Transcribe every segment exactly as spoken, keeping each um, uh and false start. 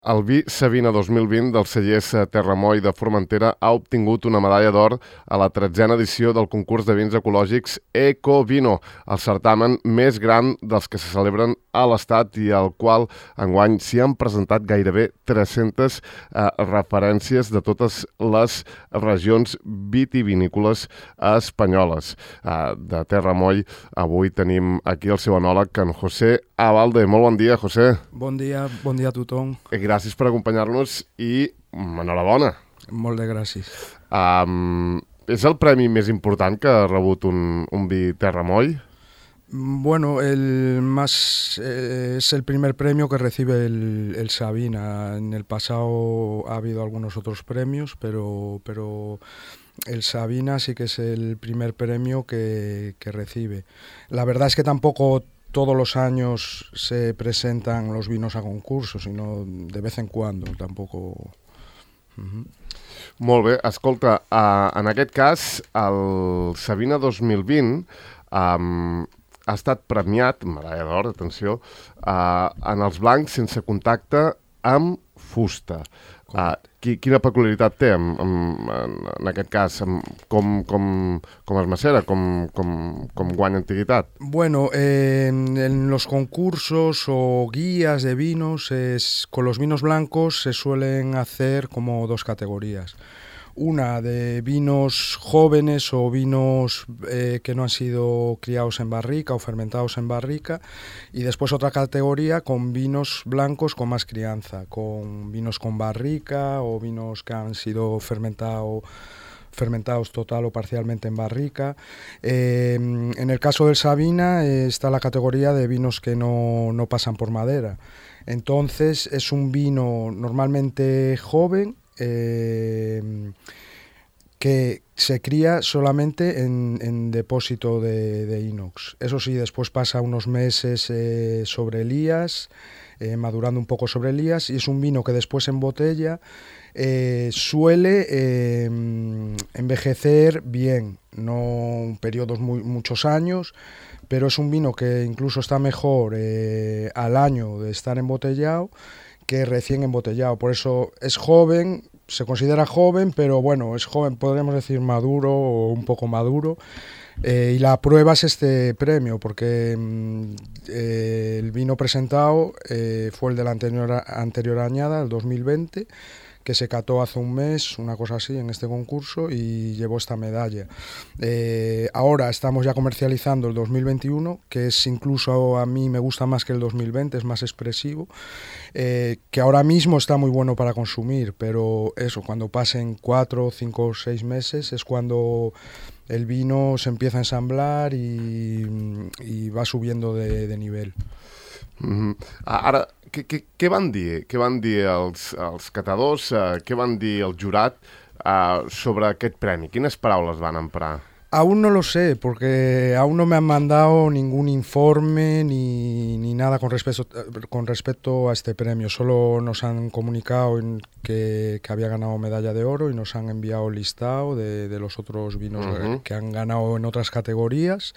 El vi Sabina dos mil vint del cellers Terramoi de Formentera ha obtingut una medalla d'or a la tretzena edició del concurs de vins ecològics Ecovino, el certamen més gran dels que se celebren a l'Estat i al qual enguany s'hi han presentat gairebé tres-centes eh, referències de totes les regions vitivinícoles espanyoles. Eh, de Terramoi avui tenim aquí el seu enòleg, en José Abalde. Molt bon dia, José. Bon dia, bon dia a tothom. Gràcies per acompanyar-nos i enhorabona. Molt de gràcies. Um, és el premi més important que ha rebut un, un vi Terramoi? Bueno, el más eh, es el primer premio que recibe el, el Sabina. En el pasado ha habido algunos otros premios, pero, pero el Sabina sí que es el primer premio que, que recibe. La verdad es que tampoco todos los años se presentan los vinos a concurso, sino de vez en cuando, tampoco. Uh-huh. Molt bé, escolta, uh, en aquest cas, el Sabina dos mil vint um, ha estat premiat, medalla d'or, atenció, uh, en els blancs sense contacte amb fusta. Uh, qui, quina peculiaritat té en, en, en aquest cas? Com, com, com es macera? Com, com, com guanya antiguitat? Bueno, eh, en los concursos o guías de vinos, es, con los vinos blancos se suelen hacer como dos categorías. Una de vinos jóvenes o vinos eh, que no han sido criados en barrica o fermentados en barrica, y después otra categoría con vinos blancos con más crianza, con vinos con barrica o vinos que han sido fermentado, fermentados total o parcialmente en barrica. Eh, en el caso del Sabina eh, está la categoría de vinos que no, no pasan por madera. Entonces es un vino normalmente joven, Eh, que se cría solamente en, en depósito de, de inox. Eso sí, después pasa unos meses eh, sobre elías, eh, madurando un poco sobre elías, y es un vino que después en botella eh, suele eh, envejecer bien, no periodos muy, muchos años, pero es un vino que incluso está mejor eh, al año de estar embotellado que recién embotellado. Por eso es joven, se considera joven, pero bueno, es joven, podríamos decir maduro o un poco maduro. Eh, y la prueba es este premio, porque eh, el vino presentado eh, fue el de la anterior, anterior añada, el dos mil veinte, que se cató hace un mes, una cosa así, en este concurso, y llevó esta medalla. Eh, ahora estamos ya comercializando el dos mil veintiuno, que es incluso a mí me gusta más que el dos mil veinte, es más expresivo, eh, que ahora mismo está muy bueno para consumir, pero eso, cuando pasen cuatro, cinco, seis meses es cuando el vino se empieza a ensamblar y, y va subiendo de, de nivel. Mm-hmm. Ara, què, què, què van dir? Què van dir els, els catadors? Uh, què van dir el jurat uh, sobre aquest premi? Quines paraules van emprar? Aún no lo sé, porque aún no me han mandado ningún informe ni, ni nada con respecto, con respecto a este premio. Solo nos han comunicado en que, que había ganado medalla de oro y nos han enviado el listado de, de los otros vinos uh-huh. que han ganado en otras categorías.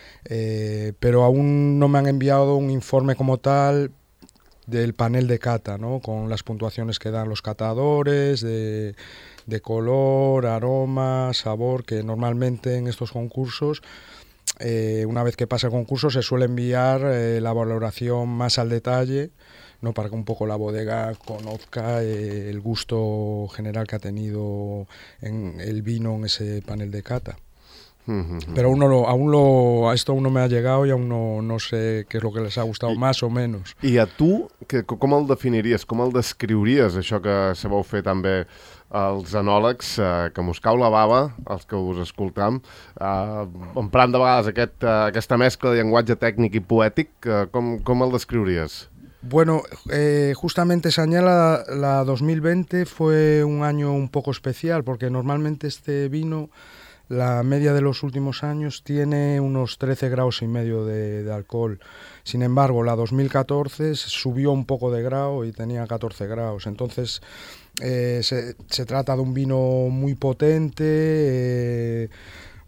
Eh, pero aún no me han enviado un informe como tal del panel de cata, ¿no? Con las puntuaciones que dan los catadores, de, de color, aroma, sabor, que normalmente en estos concursos, eh, una vez que pasa el concurso, se suele enviar eh, la valoración más al detalle, ¿no? Para que un poco la bodega conozca eh, el gusto general que ha tenido en el vino en ese panel de cata. Mm-hmm. Pero aún, no lo, aún lo, esto aún no me ha llegado y aún no, no sé qué es lo que les ha gustado I, más o menos. I a tu, que, com el definiries, com el descriuries, això que sabeu fer també els enòlegs, eh, que mos cau la bava, els que us escoltam, eh, emprant de vegades aquest, eh, aquesta mescla de llenguatge tècnic i poètic, eh, com, com el descriuries? Bueno, eh, justamente esa año, la, la dos mil veinte, fue un año un poco especial, porque normalmente este vino, la media de los últimos años tiene unos trece grados y medio de, de alcohol. Sin embargo, la dos mil catorce subió un poco de grado y tenía catorce grados. Entonces, eh, se, se trata de un vino muy potente, eh,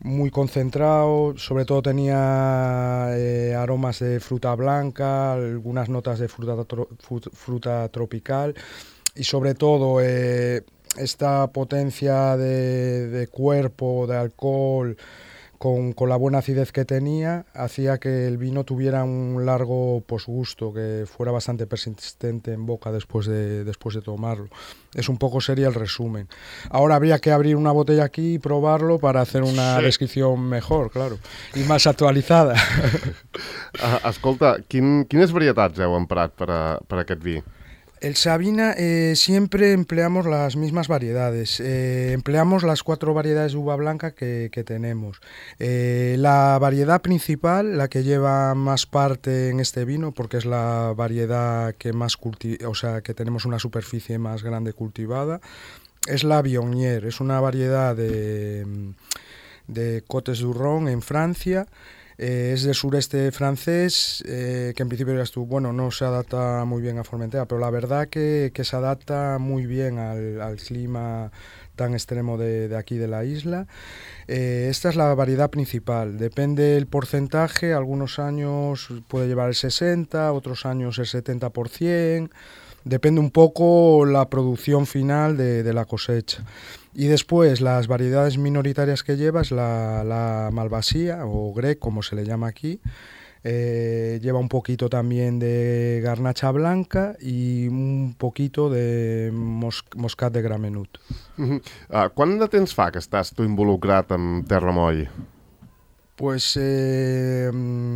muy concentrado, sobre todo tenía eh, aromas de fruta blanca, algunas notas de fruta, tro fruta tropical y sobre todo eh, esta potencia de, de cuerpo, de alcohol, Con, con la buena acidez que tenía, hacía que el vino tuviera un largo posgusto, que fuera bastante persistente en boca después de, después de tomarlo. Es un poco sería el resumen. Ahora habría que abrir una botella aquí y probarlo para hacer una sí. descripción mejor, claro, y más actualizada. uh, escolta, quin, quines varietats heu emprat per, a, per a aquest vi? El Sabina eh, siempre empleamos las mismas variedades, eh, empleamos las cuatro variedades de uva blanca que, que tenemos. Eh, la variedad principal, la que lleva más parte en este vino, porque es la variedad que más culti- o sea, que tenemos una superficie más grande cultivada, es la Viognier, es una variedad de, de Côtes du Rhône en Francia. Eh, es del sureste francés, eh, que en principio ya estuvo, bueno, no se adapta muy bien a Formentera, pero la verdad que, que se adapta muy bien al, al clima tan extremo de, de aquí de la isla. Eh, esta es la variedad principal, depende el porcentaje, algunos años puede llevar el sesenta, otros años el setenta por ciento, depende un poco la producción final de, de la cosecha. Y después las variedades minoritarias que lleva es la, la Malvasia o Grec, como se le llama aquí. Eh, lleva un poquito también de garnacha blanca y un poquito de mos moscat de Gramenut. Uh-huh. uh, Quant de temps fa que estàs tu involucrat amb Terramoll? Pues eh,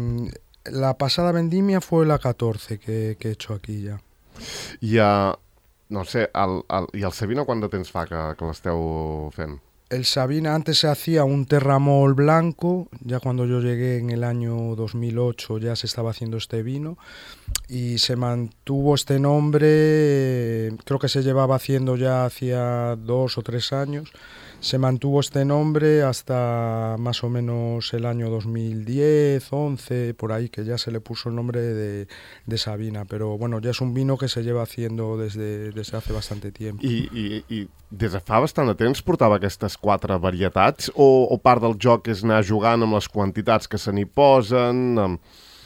la pasada vendimia fue la catorce que, que he hecho aquí ya. I uh, no sé, el, el, i el Sabina quant de temps fa que, que l'esteu fent? El Sabina antes se hacía un Terramol blanco, ya cuando yo llegué en el año dos mil ocho ya se estaba haciendo este vino y se mantuvo este nombre, creo que se llevaba haciendo ya hacía dos o tres años, se mantuvo este nombre hasta más o menos el año dos mil diez, once, por ahí, que ya se le puso el nombre de, de Sabina, pero bueno, ya es un vino que se lleva haciendo desde, desde hace bastante tiempo. I, i, i des de fa bastant de temps portava aquestes quatre varietats o, o part del joc és anar jugant amb les quantitats que se n'hi posen? Amb...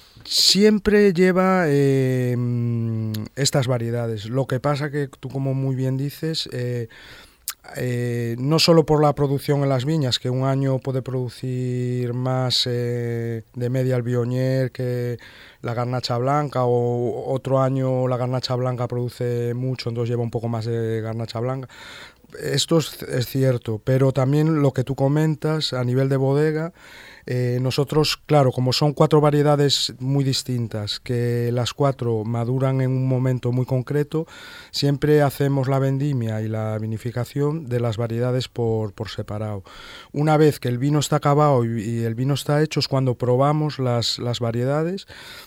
Siempre lleva eh, estas variedades, lo que pasa que tú, como muy bien dices, eh, Eh, no solo por la producción en las viñas, que un año puede producir más eh, de media el Viognier que la garnacha blanca, o otro año la garnacha blanca produce mucho, entonces lleva un poco más de garnacha blanca. Esto es, es cierto, pero también lo que tú comentas a nivel de bodega, eh, nosotros, claro, como son cuatro variedades muy distintas, que las cuatro maduran en un momento muy concreto, siempre hacemos la vendimia y la vinificación de las variedades por, por separado. Una vez que el vino está acabado y, y el vino está hecho es cuando probamos las, las variedades.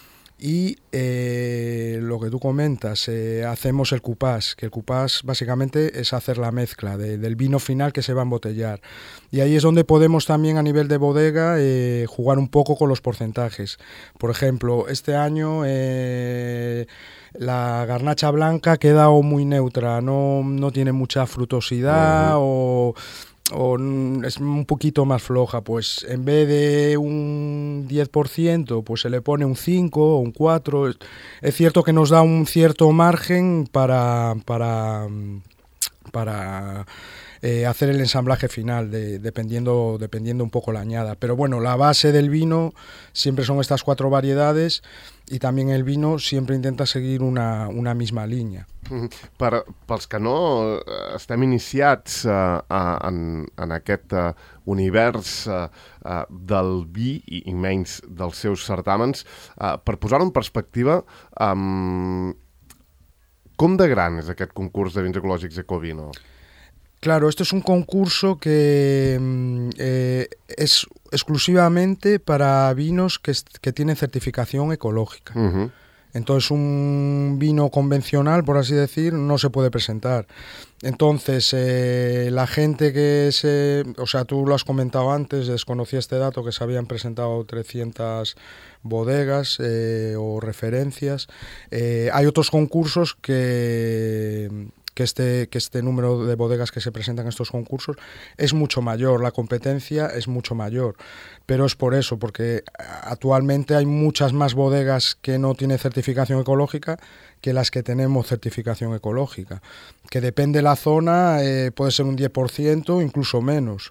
Y eh, lo que tú comentas, eh, hacemos el cupás, que el cupás básicamente es hacer la mezcla de, del vino final que se va a embotellar. Y ahí es donde podemos también a nivel de bodega eh, jugar un poco con los porcentajes. Por ejemplo, este año eh, la garnacha blanca ha quedado muy neutra, no, no tiene mucha frutosidad, uh-huh. o... o es un poquito más floja, pues en vez de un diez por ciento pues se le pone un cinco o un cuatro. Es cierto que nos da un cierto margen para, para, para eh, hacer el ensamblaje final, de, dependiendo, dependiendo un poco la añada. Pero bueno, la base del vino siempre son estas cuatro variedades i també el vino sempre intenta seguir una, una misma línia. Per, pels que no estem iniciats uh, uh, en, en aquest uh, univers uh, uh, del vi i, i menys dels seus certàmens, uh, per posar-ho en perspectiva, um, com de gran és aquest concurs de vins ecològics Ecovino? Claro, esto es un concurso que eh, es exclusivamente para vinos que, que tienen certificación ecológica. Uh-huh. Entonces un vino convencional, por así decir, no se puede presentar. Entonces eh, la gente que se... O sea, tú lo has comentado antes, desconocía este dato, que se habían presentado trescientas bodegas eh, o referencias. Eh, hay otros concursos que... que este, que este número de bodegas que se presentan en estos concursos es mucho mayor, la competencia es mucho mayor, pero es por eso, porque actualmente hay muchas más bodegas que no tienen certificación ecológica que las que tenemos certificación ecológica, que depende de la zona, eh, puede ser un diez por ciento, incluso menos.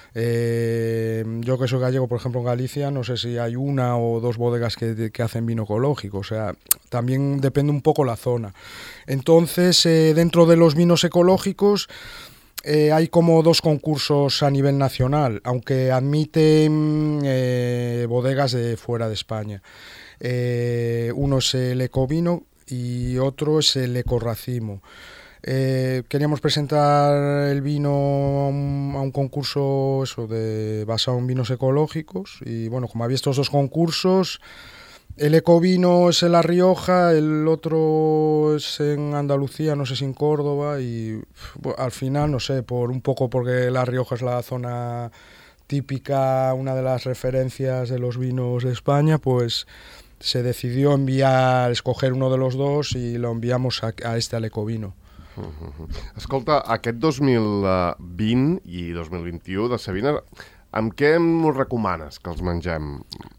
Eh, yo que soy gallego, por ejemplo, en Galicia, no sé si hay una o dos bodegas que, que hacen vino ecológico, o sea, también depende un poco la zona. Entonces, eh, dentro de los vinos ecológicos, eh, hay como dos concursos a nivel nacional, aunque admiten eh, bodegas de fuera de España. Eh, uno es el Ecovino y otro es el Ecorracimo. Eh, queríamos presentar el vino a un, a un concurso eso de, basado en vinos ecológicos y bueno, como había estos dos concursos, el Ecovino es en La Rioja, el otro es en Andalucía, no sé si en Córdoba y bueno, al final no sé, por un poco porque La Rioja es la zona típica, una de las referencias de los vinos de España, pues se decidió enviar, escoger uno de los dos y lo enviamos a, a este, al Ecovino. Uh -huh. Escolta, aquest dos mil vint i dos mil vint-i-u de Sabina, amb què ens recomanes que els mengem?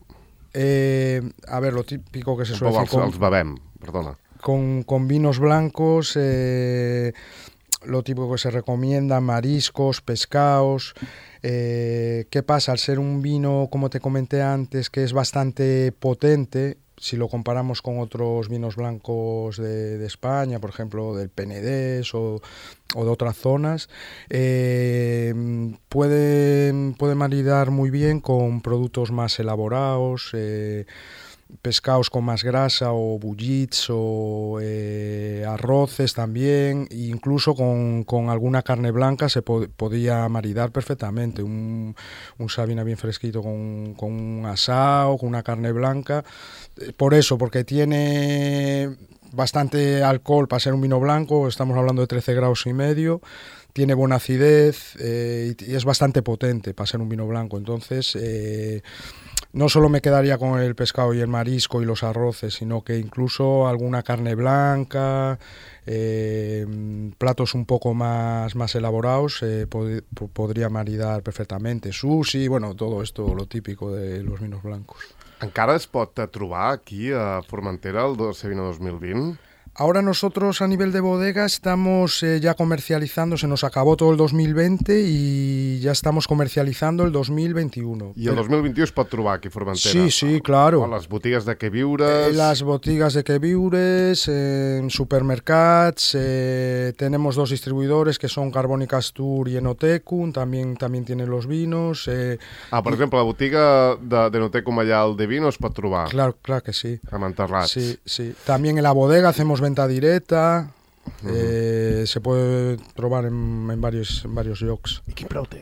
Eh, a ver, lo típico que se suele decir... Con, els bebem, perdona. Con, con vinos blancos, eh, lo típico que se recomienda, mariscos, pescados. Eh, ¿Qué pasa? Al ser un vino, como te comenté antes, que es bastante potente, si lo comparamos con otros vinos blancos de, de España, por ejemplo, del Penedés o, o de otras zonas, eh, puede, puede maridar muy bien con productos más elaborados, eh, pescados con más grasa o bullits o eh, arroces también, e incluso con, con alguna carne blanca se po podía maridar perfectamente, un, un Sabina bien fresquito con, con un asado, con una carne blanca, por eso, porque tiene bastante alcohol para ser un vino blanco, estamos hablando de trece grados y medio, tiene buena acidez eh, y, y es bastante potente para ser un vino blanco, entonces... Eh, no solo me quedaría con el pescado y el marisco y los arroces, sino que incluso alguna carne blanca, eh, platos un poco más, más elaborados, eh, pod podría maridar perfectamente. Sushi, bueno, todo esto, lo típico de los vinos blancos. Encara es pot trobar aquí a Formentera el Sabina dos mil vint? Ahora nosotros a nivel de bodega estamos eh, ya comercializando, se nos acabó todo el dos mil veinte y ya estamos comercializando el dos mil veintiuno. I el dos mil vint-i-u es pot trobar aquí a Formentera? Sí, sí, claro. A les botigues de queviures... Eh, las botigas de queviures, eh, en supermercats, eh, tenemos dos distribuidores que son Carbónicas Tour y Enotecum, también, también tienen los vinos. Eh, ah, per y... exemple, la botiga de, de Enotecum allà al de Vino es pot trobar? Claro, claro que sí. A Manterrats. Sí, sí. También en la bodega hacemos venta directa, uh-huh. eh, se puede probar en, en varios, en varios llocs. I quin preu té?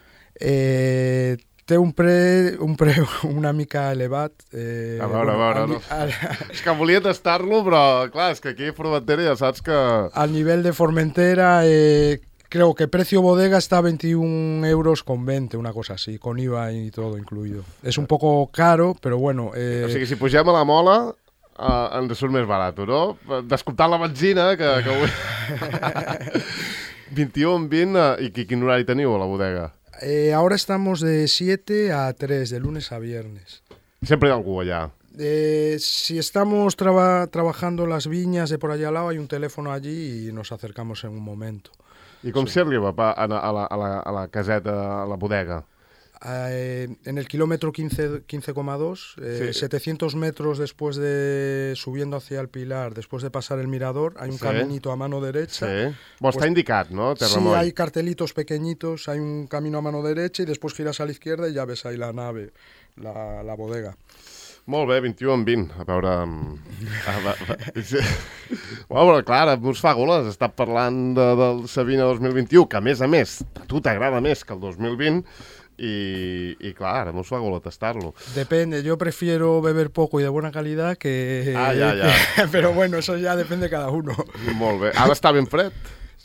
Eh, té un pre, un pre una mica elevat. Eh, a veure, bueno, a veure, no. Al, és que volia tastar-lo, però clar, és que aquí a Formentera ja saps que... Al nivell de Formentera, eh, creo que precio bodega está a veintiún euros con veinte, una cosa así, con I V A y todo incluido. Es un poco caro, pero bueno... Eh... O sigui, si pugem a la mola... Uh, ens surt més barat, no? Descomptant la benzina, que... que avui... vint-i-u en vint, uh, i quin horari teniu a la bodega? Eh, ahora estamos de siete a tres, de lunes a viernes. Sempre hi ha algú allà? Eh, si estamos traba trabajando las viñas de por allá al lado, hay un teléfono allí y nos acercamos en un momento. I com sí. s'hi arriba a, a, la, a, la, a la caseta, a la bodega? Eh, en el kilómetro quince coma dos, eh, sí. setecientos metros después de subiendo hacia el Pilar, después de pasar el mirador, hay un sí. caminito a mano derecha. Sí. Bueno, está pues, indicado, ¿no? Terramoy. Sí, hay cartelitos pequeñitos, hay un camino a mano derecha y después giras a la izquierda y ya ves ahí la nave, la, la bodega. Molt bé, vint-i-u en vint, a veure... A, a, a, sí. Bueno, però clar, us fa goles, estar parlant de, del Sabina dos mil vint-i-u, que a més a més, a tu t'agrada més que el dos mil vint, y, y claro, no hago testarlo. Depende, yo prefiero beber poco y de buena calidad que... Ah, ya, ya. Pero bueno, eso ya depende de cada uno. Molt bé. Ara està ben fred?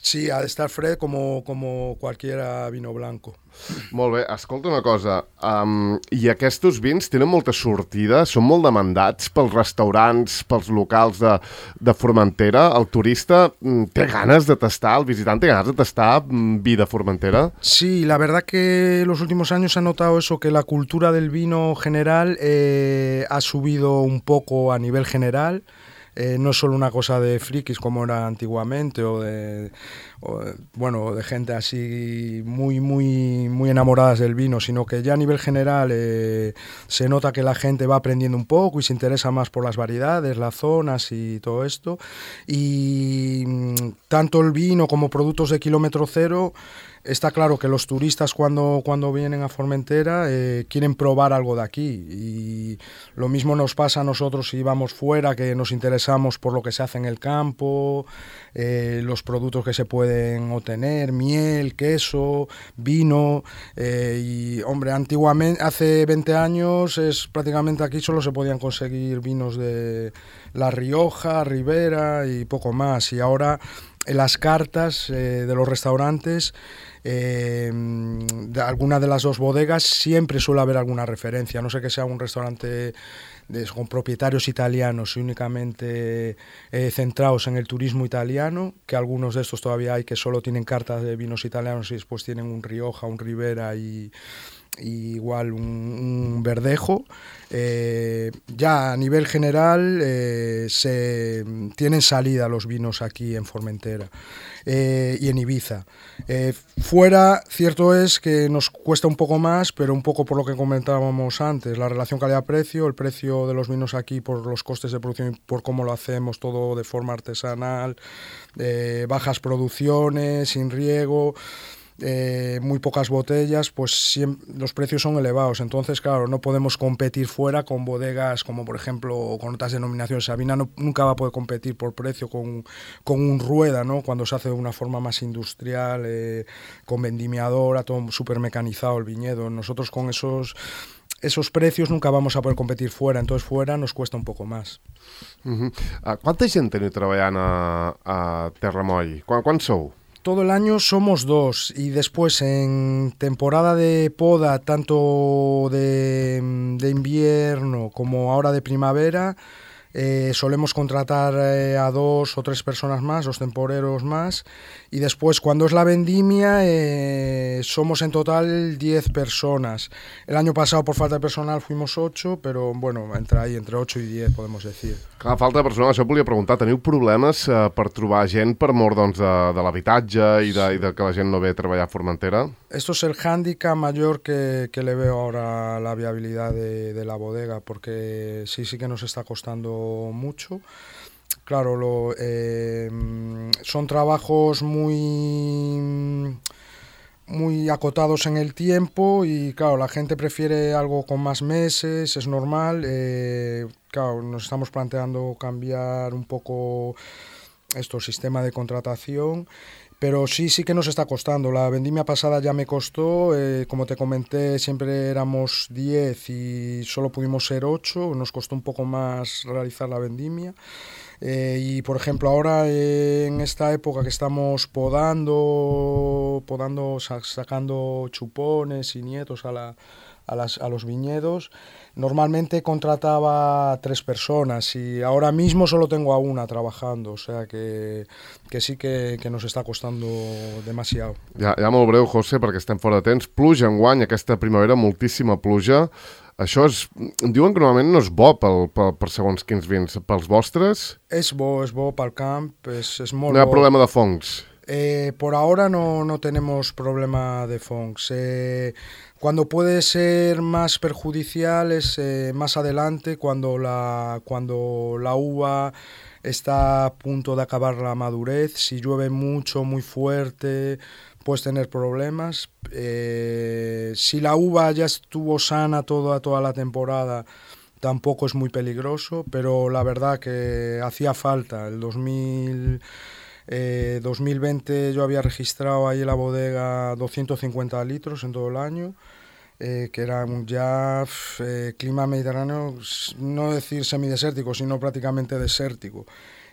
Sí, ha d'estar fred com, com qualsevol vino blanco. Molt bé, escolta una cosa, um, i aquests vins tenen molta sortida, són molt demandats pels restaurants, pels locals de, de Formentera? El turista mm, té ganes de tastar, el visitant té ganes de tastar mm, vi de Formentera? Sí, la verdad que en los últimos años se ha notado eso, que la cultura del vino general eh, ha subido un poco a nivel general. Eh, no es solo una cosa de frikis como era antiguamente o de, o de, bueno, de gente así muy, muy, muy enamoradas del vino, sino que ya a nivel general eh, se nota que la gente va aprendiendo un poco y se interesa más por las variedades, las zonas y todo esto. Y mmm, tanto el vino como productos de kilómetro cero, está claro que los turistas cuando, cuando vienen a Formentera eh, quieren probar algo de aquí, y lo mismo nos pasa a nosotros si vamos fuera, que nos interesamos por lo que se hace en el campo, eh, los productos que se pueden obtener, miel, queso, vino, eh, y hombre, antiguamente, hace veinte años es prácticamente aquí solo se podían conseguir vinos de La Rioja, Ribera y poco más, y ahora en las cartas eh, de los restaurantes, eh, de alguna de las dos bodegas siempre suele haber alguna referencia, no sé que sea un restaurante de, con propietarios italianos y únicamente eh, centrados en el turismo italiano, que algunos de estos todavía hay que solo tienen cartas de vinos italianos y después tienen un Rioja, un Ribera y, y igual un, un Verdejo. Eh, ya a nivel general eh, se tienen salida los vinos aquí en Formentera eh, y en Ibiza. Eh, fuera, cierto es que nos cuesta un poco más, pero un poco por lo que comentábamos antes, la relación calidad-precio, el precio de los vinos aquí por los costes de producción y por cómo lo hacemos todo de forma artesanal, eh, bajas producciones, sin riego. Eh, muy pocas botellas, pues siempre, los precios son elevados, entonces claro, no podemos competir fuera con bodegas como por ejemplo con otras denominaciones. Sabina no, nunca va a poder competir por precio con, con un Rueda, ¿no? Cuando se hace de una forma más industrial, eh, con vendimiadora, todo súper mecanizado el viñedo. Nosotros con esos esos precios nunca vamos a poder competir fuera, entonces fuera nos cuesta un poco más. Uh-huh. Uh, quanta gent teniu treballant a, a Terramoll? Quan, quan sou? Todo el año somos dos, y después en temporada de poda, tanto de, de invierno como ahora de primavera, eh, solemos contratar eh, a dos o tres personas más, dos temporeros más, y después cuando es la vendimia eh, somos en total diez personas. El año pasado por falta de personal fuimos ocho, pero bueno, entre ahí, entre ocho y diez podemos decir. Clar, falta de personal, això volia preguntar, teniu problemes eh, per trobar gent per mor doncs, de, de l'habitatge i, de, i de que la gent no ve a treballar a Formentera? Esto es el hándicap mayor que, que le veo ahora a la viabilidad de, de la bodega, porque sí, sí que nos está costando mucho. Claro, lo, eh, son trabajos muy, muy acotados en el tiempo y claro, la gente prefiere algo con más meses, es normal. Eh, claro, nos estamos planteando cambiar un poco esto, sistema de contratación. Pero sí, sí que nos está costando. La vendimia pasada ya me costó, eh, como te comenté, siempre éramos diez y solo pudimos ser ocho, nos costó un poco más realizar la vendimia. Eh, y por ejemplo ahora eh, en esta época que estamos podando, podando sacando chupones y nietos a, la, a, las, a los viñedos, normalmente contrataba tres personas y ahora mismo solo tengo a una trabajando, o sea que, que sí que, que nos està costando demasiado. Ja, ja molt breu, José, perquè estem fora de temps. Pluja enguany, aquesta primavera, moltíssima pluja. Això és, diuen que normalment no és bo pel, pel, per segons quins vins. Pels vostres? És bo, és bo pel camp, és, és molt bo. No hi ha bo. problema de fongs? Eh, por ahora no, no tenemos problema de fongs. Eh, cuando puede ser más perjudicial es eh, más adelante, cuando la, cuando la uva está a punto de acabar la madurez. Si llueve mucho, muy fuerte, puedes tener problemas. Eh, si la uva ya estuvo sana toda, toda la temporada, tampoco es muy peligroso, pero la verdad que hacía falta. El dos mil... Eh, dos mil veinte yo había registrado ahí en la bodega doscientos cincuenta litros en todo el año, eh, que era ya eh, clima mediterráneo, no decir semidesértico, sino prácticamente desértico.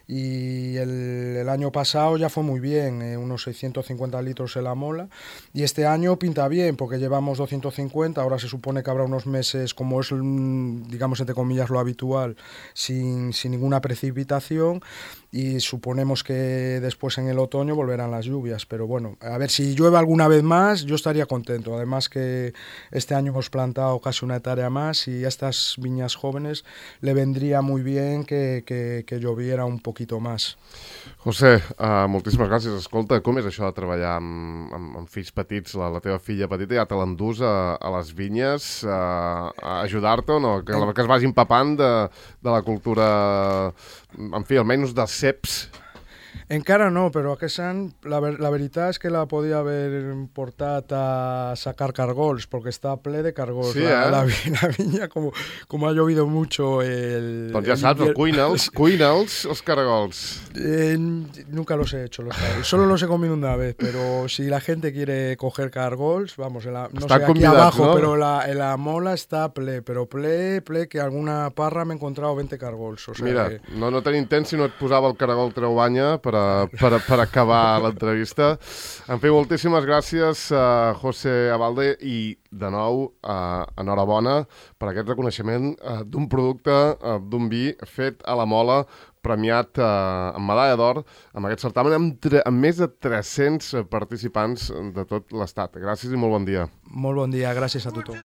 y el, el año pasado ya fue muy bien, eh, unos seiscientos cincuenta litros en la mola, y este año pinta bien porque llevamos doscientos cincuenta, ahora se supone que habrá unos meses, como es, digamos, entre comillas, lo habitual, sin, sin ninguna precipitación, y suponemos que después en el otoño volverán las lluvias, pero bueno, a ver si llueve alguna vez más, yo estaría contento. Además que este año hemos plantado casi una hectárea más y a estas viñas jóvenes le vendría muy bien que, que, que lloviera un poquito más. José, uh, moltíssimes gràcies. Escolta, com és això de treballar amb, amb, amb fills petits? La, la teva filla petita ja te l'endús a, a les vinyes uh, a ajudar-te o no? Que, que es vagi empapant de, de la cultura, en fi, almenys dels ceps. Encara no, però aquest any la, ver la veritat és que la podia haver portat a sacar cargols, perquè està ple de cargols. Sí, eh? La, la, la viña, como, como ha llovido mucho el... Doncs ja saps, el cuina'ls, cuina'ls els cargols. Eh, nunca los he hecho, los cargols. Solo los he comido una vez, pero si la gente quiere coger cargols, vamos, en la, no Estan sé, aquí abajo, ¿no? pero la, en la mola está ple, pero ple, ple, que alguna parra m'he encontrado veinte cargols. O sea Mira, que... no, no tenim temps si no et posava el caragol treuanya per, a, per, a, per acabar l'entrevista. En fi, moltíssimes gràcies a José Abalde i, de nou, uh, enhorabona per aquest reconeixement uh, d'un producte, uh, d'un vi fet a la mola, premiat eh, amb medalla d'or amb aquest certamen amb, amb més de tres-cents participants de tot l'estat. Gràcies i molt bon dia. Molt bon dia, gràcies a tothom.